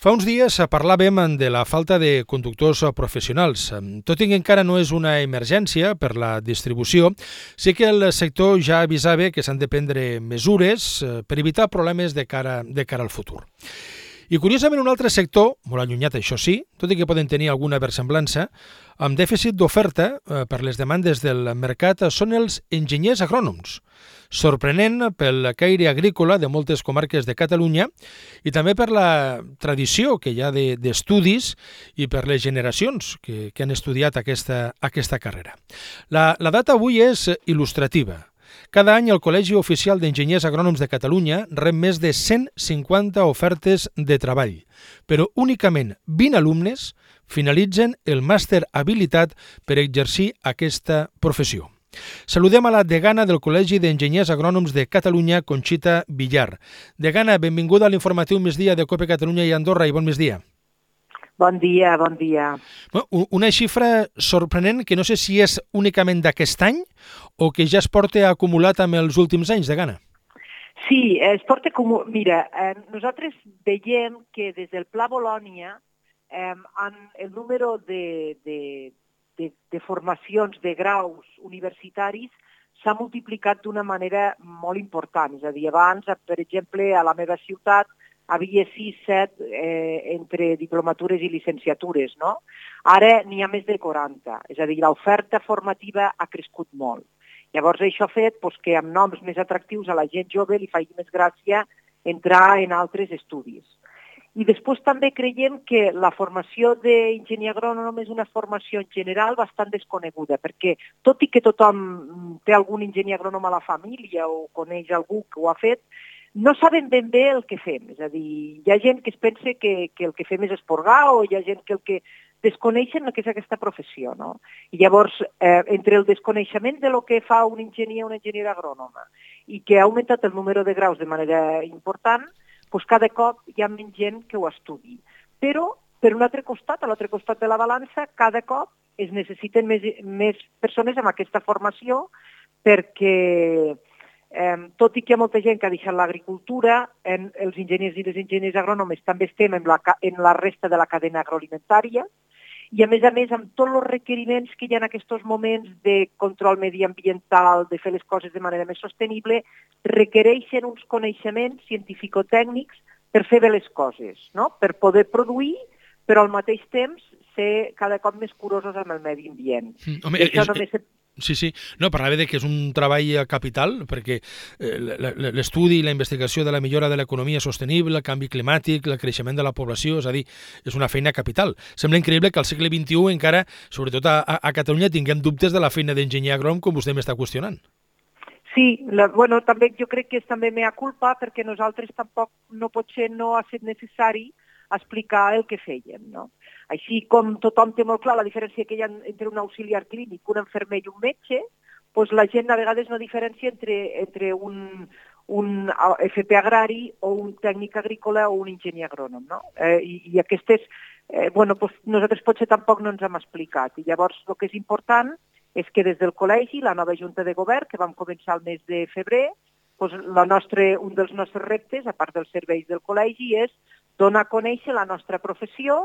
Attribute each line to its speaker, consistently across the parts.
Speaker 1: Fa uns dies parlàvem de la falta de conductors professionals. Tot i que encara no és una emergència per la distribució, sí que el sector ja avisava que s'han de prendre mesures per evitar problemes de cara al futur. I curiosament un altre sector, molt allunyat això sí, tot i que poden tenir alguna versemblança, amb dèficit d'oferta per les demandes del mercat són els enginyers agrònoms. Sorprenent pel caire agrícola de moltes comarques de Catalunya i també per la tradició que hi ha d'estudis i per les generacions que han estudiat aquesta carrera. La data avui és il·lustrativa. Cada any el Col·legi Oficial d'Enginyers Agrònoms de Catalunya rep més de 150 ofertes de treball, però únicament 20 alumnes finalitzen el màster habilitat per exercir aquesta professió. Saludem a la degana del Col·legi d'Enginyers Agrònoms de Catalunya, Conxita Villar. Degana, benvinguda a l'informatiu Migdia de COPE Catalunya i Andorra i bon migdia.
Speaker 2: Bon dia, bon dia.
Speaker 1: Una xifra sorprenent que no sé si és únicament d'aquest any o que ja es porta acumulat amb els últims anys, degana.
Speaker 2: Sí, es porta acumulat. Mira, nosaltres veiem que des del Pla Bolònia el número de formacions de graus universitaris s'ha multiplicat d'una manera molt important. És a dir, abans, per exemple, a la meva ciutat havia 6-7 entre diplomatures i llicenciatures, no? Ara n'hi ha més de 40, és a dir, l'oferta formativa ha crescut molt. Llavors això ha fet que amb noms més atractius a la gent jove li faci més gràcia entrar en altres estudis. I després també creiem que la formació d'enginyer agrònom és una formació en general bastant desconeguda, perquè tot i que tothom té algun enginyer agrònom a la família o coneix algú que ho ha fet, no saben ben bé el que fem. És a dir, hi ha gent que es pensa que el que fem és esporgar o hi ha gent que el que desconeixen el que és aquesta professió, no? I llavors, entre el desconeixement de lo que fa un enginyer o una enginyera agrònoma i que ha augmentat el número de graus de manera important, cada cop hi ha menys gent que ho estudi. Però, per un altre costat, a l'altre costat de la balança, cada cop es necessiten més persones amb aquesta formació perquè tot i que hi ha molta gent que ha deixat l'agricultura, els enginyers i les enginyers agrònomes també estem en la resta de la cadena agroalimentària i a més, amb tots els requeriments que hi ha en aquests moments de control mediambiental, de fer les coses de manera més sostenible, requereixen uns coneixements científico-tècnics per fer bé les coses, no? Per poder produir, però al mateix temps ser cada cop més curosos amb el medi ambient.
Speaker 1: Sí. No, parlava que és un treball capital, perquè l'estudi i la investigació de la millora de l'economia sostenible, el canvi climàtic, el creixement de la població, és a dir, és una feina capital. Sembla increïble que al segle XXI encara, sobretot a Catalunya, tinguem dubtes de la feina d'enginyer agrònom, com vostè m'està qüestionant.
Speaker 2: Sí, també jo crec que és també mea culpa, perquè nosaltres tampoc potser no ha estat necessari explicar el que fèiem, no? Així com tothom té molt clar la diferència que hi ha entre un auxiliar clínic, un infermer i un metge, doncs la gent a vegades no diferencia entre un FP agrari o un tècnic agrícola o un enginyer agrònom, no? I aquestes, nosaltres potser tampoc no ens hem explicat. I llavors el que és important és que des del col·legi, la nova Junta de Govern, que vam començar el mes de febrer, un dels nostres reptes, a part dels serveis del col·legi, és donar a conèixer la nostra professió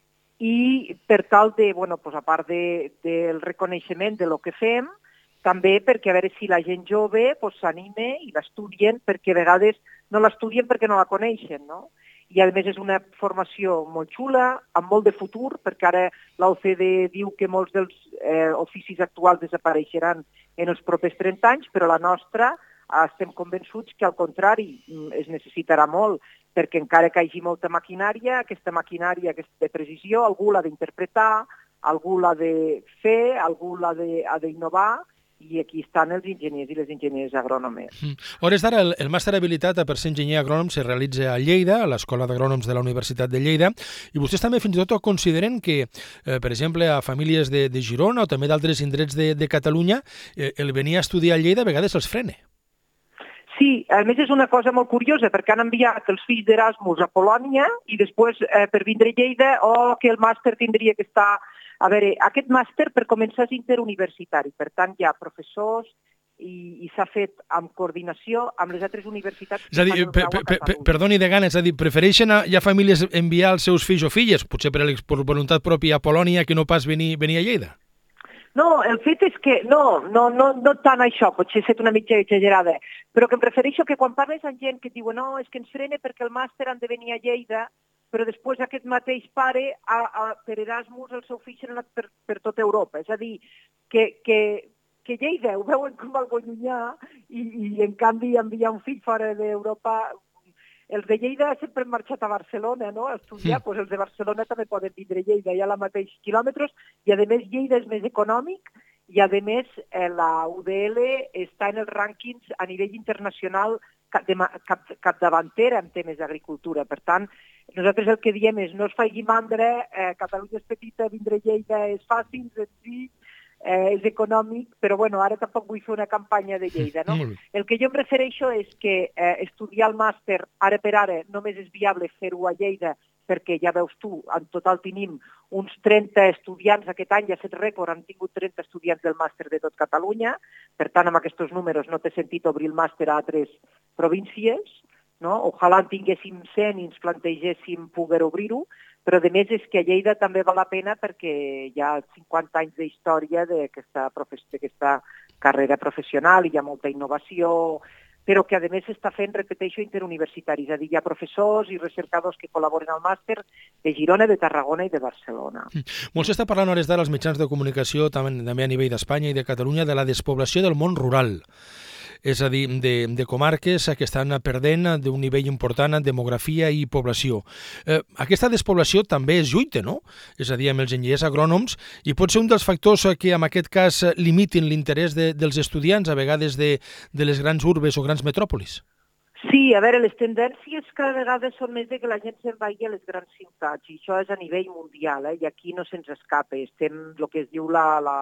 Speaker 2: i per tal de, a part del reconeixement de lo que fem, també perquè a veure si la gent jove s'anime i l'estudien, perquè a vegades no l'estudien perquè no la coneixen, no? I a més és una formació molt xula, amb molt de futur, perquè ara l'OCDE diu que molts dels oficis actuals desapareixeran en els propers 30 anys, però la nostra estem convençuts que al contrari es necessitarà molt, perquè encara que hi hagi molta maquinària, aquesta maquinària de precisió, algú l'ha d'interpretar, algú l'ha de fer, algú l'ha d'innovar, i aquí estan els enginyers i les enginyers agrònomes.
Speaker 1: A hores d'ara, el màster habilitat per ser enginyer agrònom se realitza a Lleida, a l'Escola d'Agrònoms de la Universitat de Lleida, i vostès també fins i tot consideren que, per exemple, a famílies de Girona o també d'altres indrets de Catalunya, el venir a estudiar a Lleida a vegades els frena.
Speaker 2: Sí, a més és una cosa molt curiosa, perquè han enviat els fills d'Erasmus a Polònia i després per vindre a Lleida que el màster tindria que estar... A veure, aquest màster per començar és interuniversitari, per tant hi ha professors i s'ha fet amb coordinació amb les altres universitats.
Speaker 1: És a dir, perdoni Degana, és a dir, prefereixen ja famílies enviar els seus fills o filles, potser per voluntat pròpia a Polònia, que no pas venir a Lleida?
Speaker 2: No, el fet és que, no tant això, potser ser una mitja exagerada, però que em refereixo que quan parles amb gent que et diu no, és que ens frena perquè el màster han de venir a Lleida, però després aquest mateix pare, per Erasmus, el seu fill s'ha anat per tota Europa. És a dir, que Lleida ho veuen com algo llunyà i en canvi enviar un fill fora d'Europa. Els de Lleida sempre han marxat a Barcelona, no?, a estudiar, doncs els de Barcelona també poden vindre a Lleida, hi ha la mateixa quilòmetres, i a més Lleida és més econòmic, i a més la UDL està en els rànquings a nivell internacional capdavantera en temes d'agricultura. Per tant, nosaltres el que diem és no es faci mandra, Catalunya és petita, vindre a Lleida és fàcil, senzill, és econòmic, però bueno, ara tampoc vull fer una campanya de Lleida, no? El que jo em refereixo és que estudiar el màster ara per ara només és viable fer-ho a Lleida, perquè ja veus tu, en total tenim uns 30 estudiants, aquest any ja ha set rècord, han tingut 30 estudiants del màster de tot Catalunya, per tant amb aquests números no té sentit obrir el màster a altres províncies, no? Ojalà en tinguéssim 100 i ens plantegéssim poder obrir-ho, però a més és que a Lleida també val la pena perquè hi ha 50 anys d'història d'aquesta carrera professional i hi ha molta innovació, però que a més s'està fent, repeteixo, interuniversitari, és a dir, hi ha professors i recercadors que col·laboren al màster de Girona, de Tarragona i de Barcelona.
Speaker 1: Molt s'està parlant a hores d'ara als mitjans de comunicació, també a nivell d'Espanya i de Catalunya, de la despoblació del món rural. És a dir, de comarques que estan perdent d'un nivell important en demografia i població. Aquesta despoblació també és lluita, no? És a dir, amb els enginyers agrònoms, i pot ser un dels factors que en aquest cas limitin l'interès dels estudiants, a vegades de les grans urbes o grans metròpolis.
Speaker 2: Sí, a veure, les tendències cada vegada són més de que la gent se'n vagi a les grans ciutats, i això és a nivell mundial, i aquí no se'ns escapa. Estem, el que es diu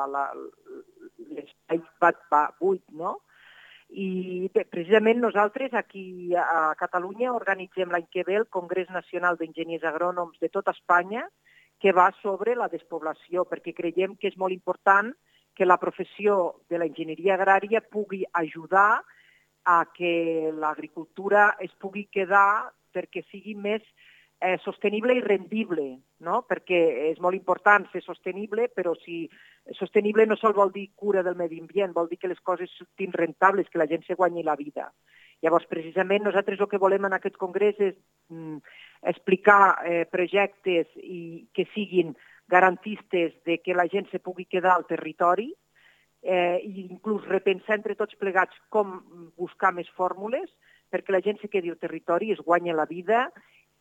Speaker 2: l'espai buit, no? I precisament nosaltres aquí a Catalunya organitzem l'any que ve el Congrés Nacional d'Enginyers Agrònoms de tota Espanya, que va sobre la despoblació, perquè creiem que és molt important que la professió de l'enginyeria agrària pugui ajudar a que l'agricultura es pugui quedar perquè sigui més sostenible i rendible, no? Perquè és molt important ser sostenible, però si sostenible no sol vol dir cura del medi ambient, vol dir que les coses siguin rentables, que la gent se guanyi la vida. Llavors, precisament, nosaltres el que volem en aquest congrés és explicar projectes que siguin garantistes de que la gent se pugui quedar al territori, i inclús repensar entre tots plegats com buscar més fórmules perquè la gent se quedi al territori, es guanyi la vida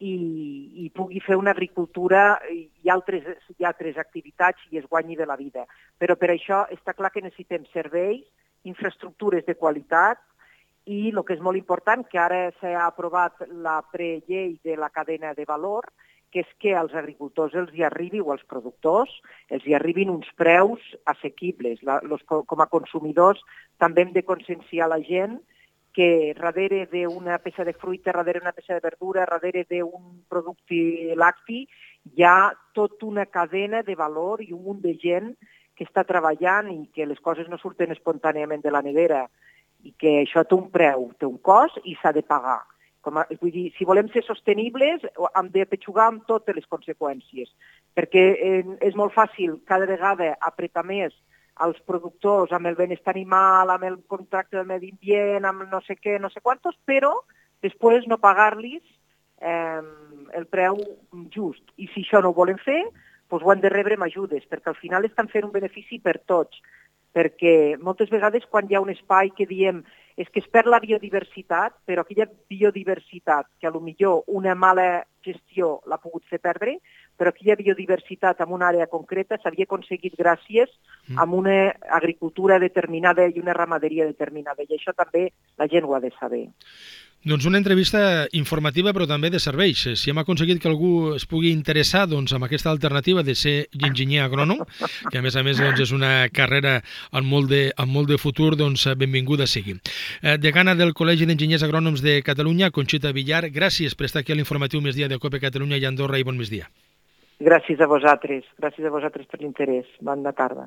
Speaker 2: i pugui fer una agricultura i altres activitats i es guanyi de la vida. Però per això està clar que necessitem serveis, infraestructures de qualitat i el que és molt important, que ara s'ha aprovat la prellei de la cadena de valor, que és que als agricultors els hi arribi, o als productors, els hi arribin uns preus assequibles. Com a consumidors també hem de conscienciar la gent que darrere d'una peça de fruita, darrere d'una peça de verdura, darrere d'un producte lacti, hi ha tota una cadena de valor i un munt de gent que està treballant i que les coses no surten espontàniament de la nevera i que això té un preu, té un cost i s'ha de pagar. Vull dir, si volem ser sostenibles, hem de petxugar amb totes les conseqüències, perquè és molt fàcil cada vegada apretar més als productors amb el benestar animal, amb el contracte del medi ambient, amb no sé què, no sé quantos, però després no pagar-los el preu just. I si això no ho volen fer, doncs ho han de rebre amb ajudes, perquè al final estan fent un benefici per tots. Perquè moltes vegades quan hi ha un espai que diem és que es perd la biodiversitat, però aquella biodiversitat que potser una mala gestió l'ha pogut fer perdre, però aquella biodiversitat en una àrea concreta s'havia aconseguit gràcies a una agricultura determinada i una ramaderia determinada, i això també la gent ho ha de saber.
Speaker 1: Doncs una entrevista informativa però també de serveis. Si hem aconseguit que algú es pugui interessar amb aquesta alternativa de ser enginyer agrònom, que a més doncs, és una carrera amb molt de futur, doncs benvinguda sigui. Degana del Col·legi d'Enginyers Agrònoms de Catalunya, Conxita Villar, gràcies per estar aquí a l'informatiu Migdia de COPE Catalunya i Andorra, i bon migdia.
Speaker 2: Gràcies a vosaltres per l'interès. Bona tarda.